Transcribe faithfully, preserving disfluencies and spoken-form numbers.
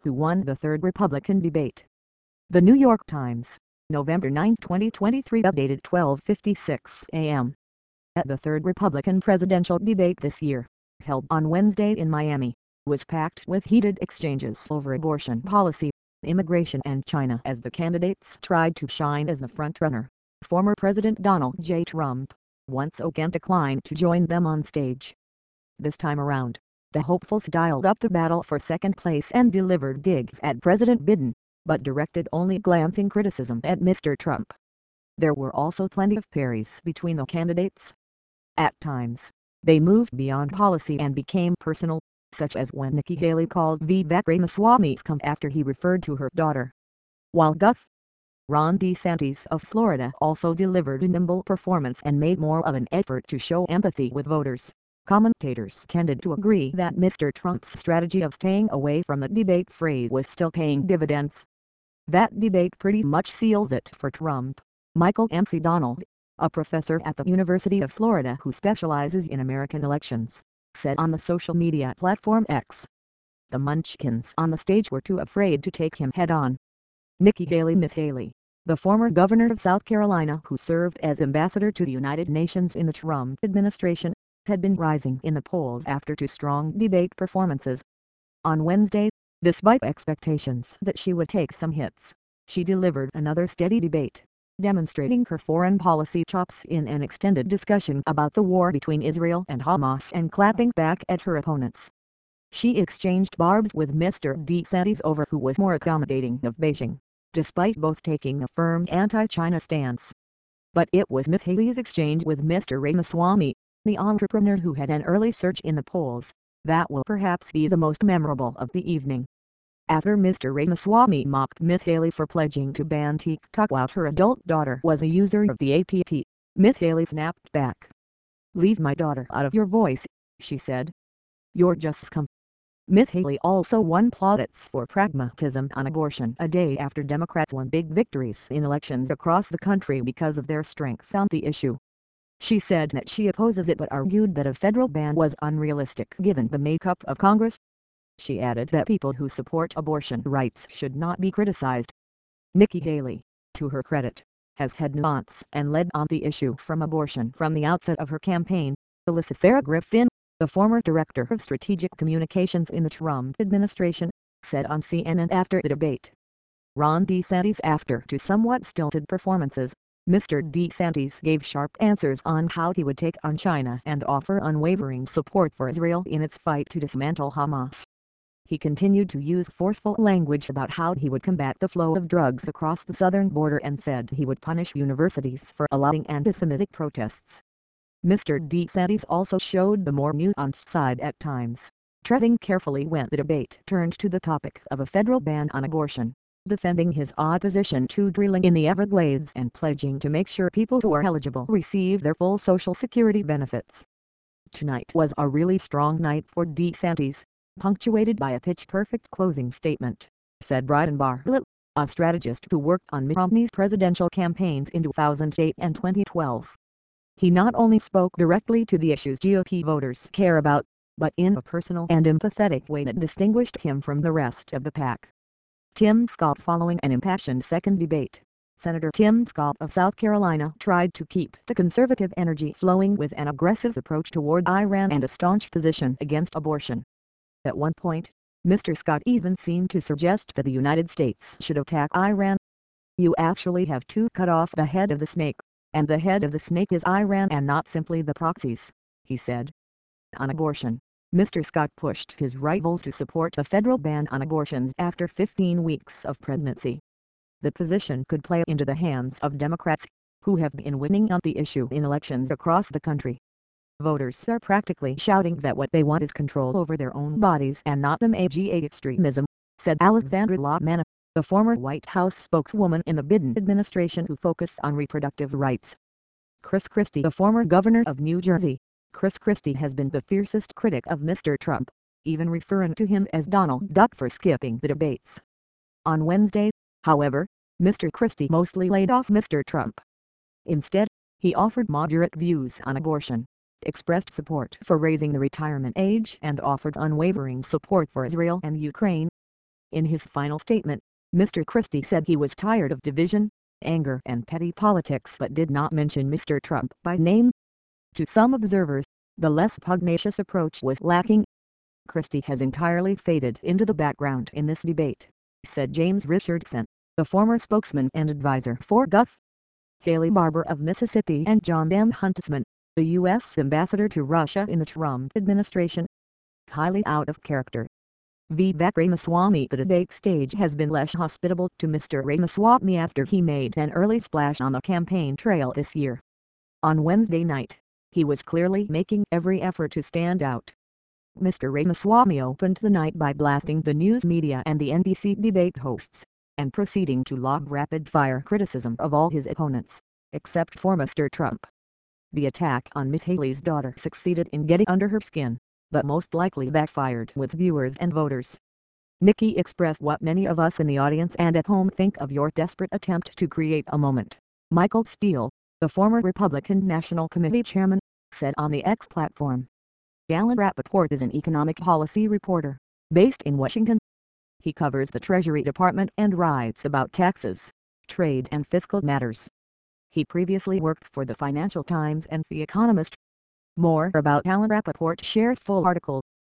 who won the third Republican debate. The New York Times, November ninth twenty twenty-three, updated twelve fifty-six a m At the third Republican presidential debate this year, held on Wednesday in Miami, was packed with heated exchanges over abortion policy, immigration and China as the candidates tried to shine as the frontrunner. Former President Donald J. Trump once again declined to join them on stage. This time around, the hopefuls dialed up the battle for second place and delivered digs at President Biden, but directed only glancing criticism at Mister Trump. There were also plenty of parries between the candidates. At times, they moved beyond policy and became personal, such as when Nikki Haley called Vivek Ramaswamy scum after he referred to her daughter. While Gov. Ron DeSantis of Florida also delivered a nimble performance and made more of an effort to show empathy with voters, commentators tended to agree that Mister Trump's strategy of staying away from the debate fray was still paying dividends. That debate pretty much seals it for Trump, Michael McDonald, a professor at the University of Florida who specializes in American elections, said on the social media platform X. The munchkins on the stage were too afraid to take him head-on. Nikki Haley Miss Haley, the former governor of South Carolina who served as ambassador to the United Nations in the Trump administration, had been rising in the polls after two strong debate performances. On Wednesday, despite expectations that she would take some hits, she delivered another steady debate, demonstrating her foreign policy chops in an extended discussion about the war between Israel and Hamas and clapping back at her opponents. She exchanged barbs with Mister DeSantis over who was more accommodating of Beijing, despite both taking a firm anti-China stance. But it was Miss Haley's exchange with Mister Ramaswamy, the entrepreneur who had an early surge in the polls, that will perhaps be the most memorable of the evening. After Mister Ramaswamy mocked Miss Haley for pledging to ban TikTok while her adult daughter was a user of the app, Miss Haley snapped back. "Leave my daughter out of your voice," she said. "You're just scum." Miss Haley also won plaudits for pragmatism on abortion a day after Democrats won big victories in elections across the country because of their strength on the issue. She said that she opposes it but argued that a federal ban was unrealistic given the makeup of Congress. She added that people who support abortion rights should not be criticized. Nikki Haley, to her credit, has had nuance and led on the issue from abortion from the outset of her campaign. Alyssa Farah Griffin, the former director of strategic communications in the Trump administration, said on C N N after the debate. Ron DeSantis after two somewhat stilted performances, Mister DeSantis gave sharp answers on how he would take on China and offer unwavering support for Israel in its fight to dismantle Hamas. He continued to use forceful language about how he would combat the flow of drugs across the southern border and said he would punish universities for allowing anti-Semitic protests. Mister DeSantis also showed the more nuanced side at times, treading carefully when the debate turned to the topic of a federal ban on abortion, defending his opposition to drilling in the Everglades and pledging to make sure people who are eligible receive their full Social Security benefits. Tonight was a really strong night for DeSantis, punctuated by a pitch-perfect closing statement, said Brian Bartlett, a strategist who worked on Mitt Romney's presidential campaigns in two thousand eight and twenty twelve. He not only spoke directly to the issues G O P voters care about, but in a personal and empathetic way that distinguished him from the rest of the pack. Tim Scott Following an impassioned second debate, Senator Tim Scott of South Carolina tried to keep the conservative energy flowing with an aggressive approach toward Iran and a staunch position against abortion. At one point, Mister Scott even seemed to suggest that the United States should attack Iran. "You actually have to cut off the head of the snake, and the head of the snake is Iran and not simply the proxies," he said. On abortion, Mister Scott pushed his rivals to support a federal ban on abortions after fifteen weeks of pregnancy. The position could play into the hands of Democrats, who have been winning on the issue in elections across the country. Voters are practically shouting that what they want is control over their own bodies and not the M A G A extremism, said Alexandra Lotman, the former White House spokeswoman in the Biden administration who focused on reproductive rights. Chris Christie, the former governor of New Jersey, Chris Christie has been the fiercest critic of Mister Trump, even referring to him as Donald Duck for skipping the debates. On Wednesday, however, Mister Christie mostly laid off Mister Trump. Instead, he offered moderate views on abortion, expressed support for raising the retirement age and offered unwavering support for Israel and Ukraine. In his final statement, Mister Christie said he was tired of division, anger and petty politics but did not mention Mister Trump by name. To some observers, the less pugnacious approach was lacking. Christie has entirely faded into the background in this debate, said James Richardson, the former spokesman and advisor for Duff, Haley Barbour of Mississippi and John M. Huntsman, the U S ambassador to Russia in the Trump administration. Highly out of character. Vivek Ramaswamy. The debate stage has been less hospitable to Mister Ramaswamy after he made an early splash on the campaign trail this year. On Wednesday night, he was clearly making every effort to stand out. Mister Ramaswamy opened the night by blasting the news media and the N B C debate hosts, and proceeding to lob rapid-fire criticism of all his opponents, except for Mister Trump. The attack on Miss Haley's daughter succeeded in getting under her skin, but most likely backfired with viewers and voters. Nikki expressed what many of us in the audience and at home think of your desperate attempt to create a moment, Michael Steele, the former Republican National Committee chairman, said on the X platform. Alan Rappaport is an economic policy reporter, based in Washington. He covers the Treasury Department and writes about taxes, trade and fiscal matters. He previously worked for the Financial Times and The Economist. More about Alan Rappaport, share full article